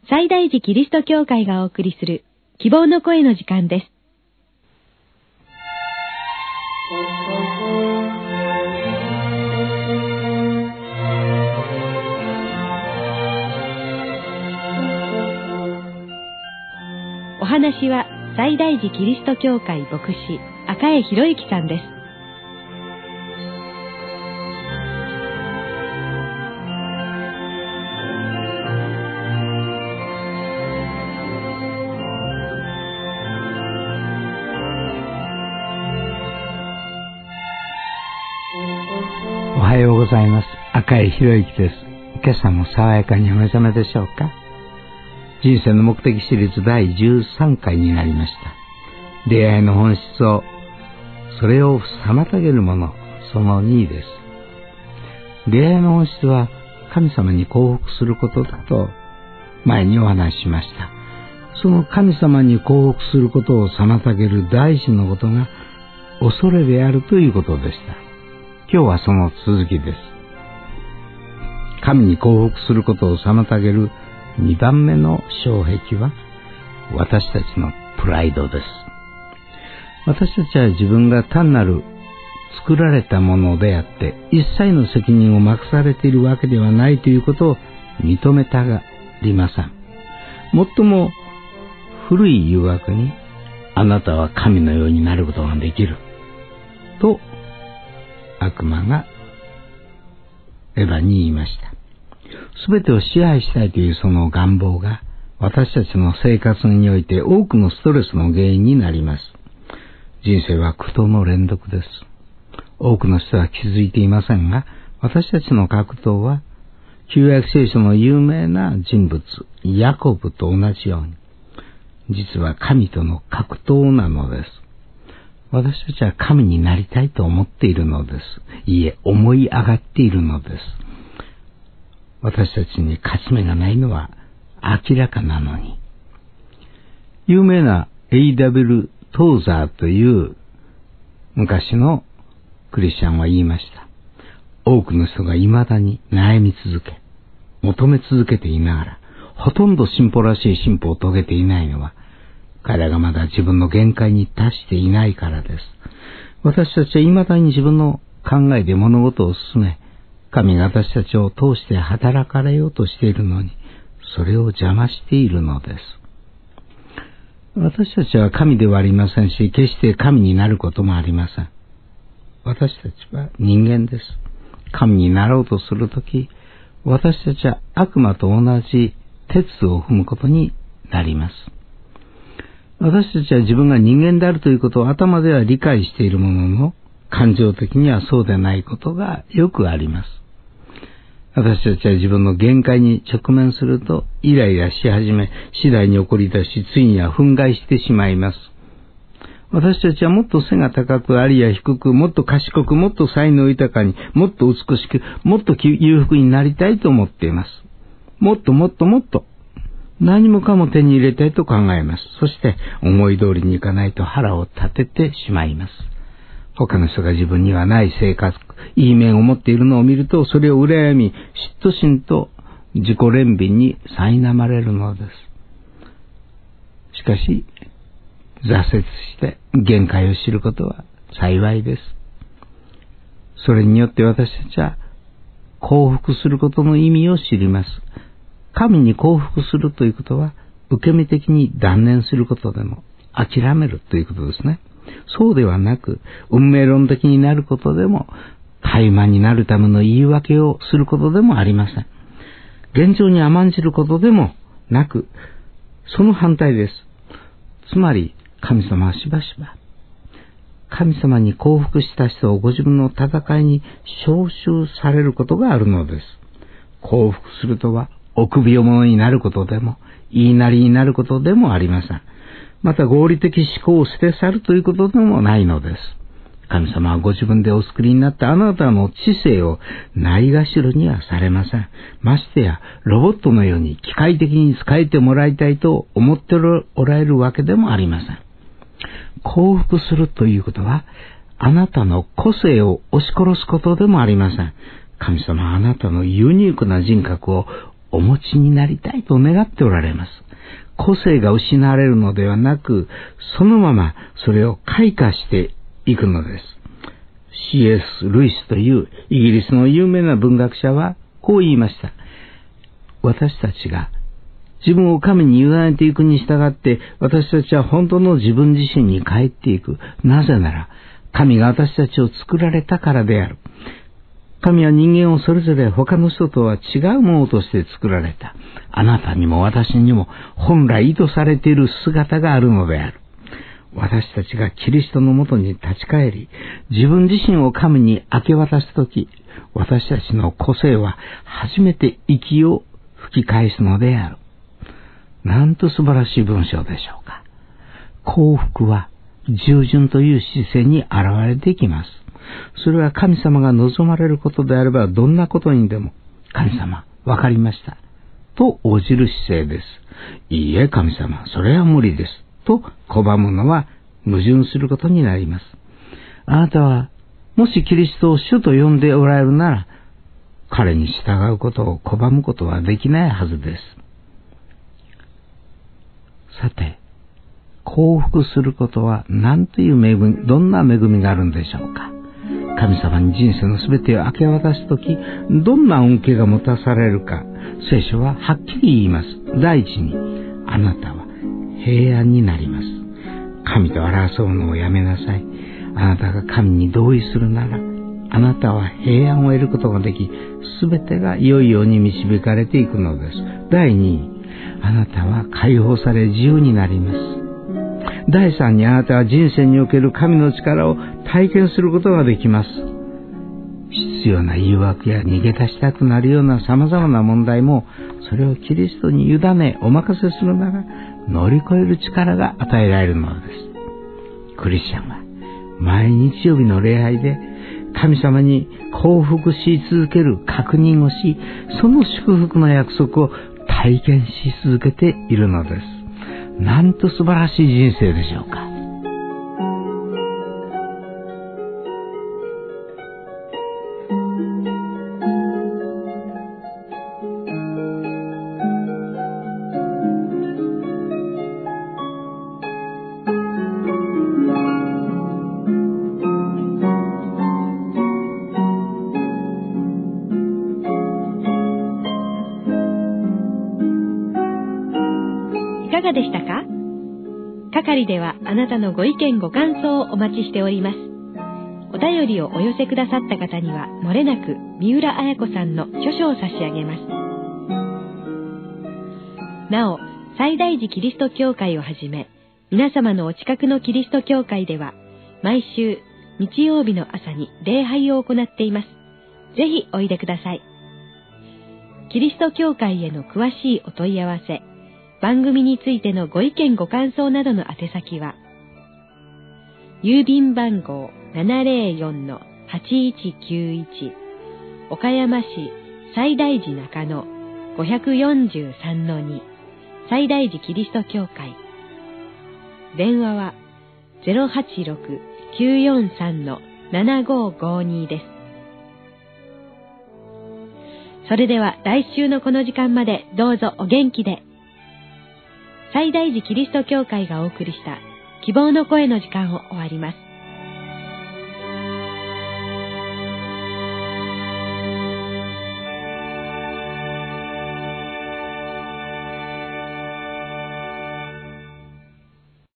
西大寺キリスト教会がお送りする希望の声の時間です。お話は西大寺キリスト教会牧師赤江博之さんです。 おはようございます。赤江博之です。今朝も爽やかにお目覚めでしょうか。人生の目的シリーズ第13回になりました。出会いの本質を、それを妨げるもの、その2です。出会いの本質は神様に降伏することだと前にお話ししました。その神様に降伏することを妨げる第一のことが恐れであるということでした。今日はその続きです。神に降伏することを妨げる2番目の障壁は私たちのプライドです。私たちは自分が単なる作られたものであって一切の責任を任されているわけではないということを認めたがりません。最も古い誘惑にあなたは神のようになることができると悪魔がエヴァに言いました。すべてを支配したいというその願望が私たちの生活において多くのストレスの原因になります。人生は苦闘の連続です。多くの人は気づいていませんが、私たちの格闘は旧約聖書の有名な人物ヤコブと同じように実は神との格闘なのです。私たちは神になりたいと思っているのです。いえ、思い上がっているのです。私たちに勝ち目がないのは明らかなのに。有名な A.W. トーザーという昔のクリスチャンは言いました。多くの人が未だに悩み続け、求め続けていながら、ほとんど進歩らしい進歩を遂げていないのは、彼らがまだ自分の限界に達していないからです。私たちは未だに自分の考えで物事を進め、神が私たちを通して働かれようとしているのに、それを邪魔しているのです。私たちは神ではありませんし、決して神になることもありません。私たちは人間です。神になろうとするとき、私たちは悪魔と同じ轍を踏むことになります。私たちは自分が人間であるということを頭では理解しているものの、感情的にはそうでないことがよくあります。私たちは自分の限界に直面するとイライラし始め、次第に怒り出し、ついには憤慨してしまいます。私たちはもっと背が高く、あるいは低く、もっと賢く、もっと才能豊かに、もっと美しく、もっと裕福になりたいと思っています。もっともっともっと何もかも手に入れたいと考えます。そして思い通りにいかないと腹を立ててしまいます。他の人が自分にはない性格、いい面を持っているのを見ると、それを羨み、嫉妬心と自己憐憫に苛まれるのです。しかし、挫折して限界を知ることは幸いです。それによって私たちは降伏することの意味を知ります。神に降伏するということは、受け身的に断念することでも、諦めるということですね。そうではなく、運命論的になることでも、怠慢になるための言い訳をすることでもありません。現状に甘んじることでもなく、その反対です。つまり、神様はしばしば、神様に降伏した人をご自分の戦いに召集されることがあるのです。降伏するとは、臆病者になることでも、言いなりになることでもありません。また合理的思考を捨て去るということでもないのです。神様はご自分でお作りになったあなたの知性をないがしろにはされません。ましてやロボットのように機械的に使えてもらいたいと思っておられるわけでもありません。降伏するということは、あなたの個性を押し殺すことでもありません。神様はあなたのユニークな人格をお持ちになりたいと願っておられます。個性が失われるのではなく、そのままそれを開花していくのです。C.S. ルイスというイギリスの有名な文学者はこう言いました。私たちが自分を神に委ねていくに従って、私たちは本当の自分自身に帰っていく。なぜなら、神が私たちを作られたからである。神は人間をそれぞれ他の人とは違うものとして作られた。あなたにも私にも本来意図されている姿があるのである。私たちがキリストのもとに立ち返り、自分自身を神に明け渡すとき、私たちの個性は初めて息を吹き返すのである。なんと素晴らしい文章でしょうか。幸福は従順という姿勢に現れてきます。それは神様が望まれることであれば、どんなことにでも、神様、わかりました。と応じる姿勢です。いいえ、神様、それは無理です。と拒むのは矛盾することになります。あなたは、もしキリストを主と呼んでおられるなら、彼に従うことを拒むことはできないはずです。さて、幸福することは何という恵み、どんな恵みがあるんでしょうか。神様に人生のすべてを明け渡すとき、どんな恩恵がもたされるか、聖書ははっきり言います。第一に、あなたは平安になります。神と争うのをやめなさい。あなたが神に同意するなら、あなたは平安を得ることができ、すべてが良いように導かれていくのです。第二に、あなたは解放され自由になります。第三に、あなたは人生における神の力を体験することができます。必要な誘惑や逃げ出したくなるような様々な問題も、それをキリストに委ねお任せするなら、乗り越える力が与えられるのです。クリスチャンは毎日曜日の礼拝で神様に降伏し続ける確認をし、その祝福の約束を体験し続けているのです。なんと素晴らしい人生でしょうか。 いかがでしたか？係ではあなたのご意見ご感想をお待ちしております。お便りをお寄せくださった方にはもれなく三浦綾子さんの著書を差し上げます。なお、西大寺キリスト教会をはじめ、皆様のお近くのキリスト教会では毎週日曜日の朝に礼拝を行っています。ぜひおいでください。キリスト教会への詳しいお問い合わせ、番組についてのご意見ご感想などの宛先は、郵便番号 704-8191 岡山市西大寺中野 543-2 西大寺キリスト教会。電話は 086-943-7552 です。それでは来週のこの時間までどうぞお元気で。西大寺キリスト教会がお送りした希望の声の時間を終わります。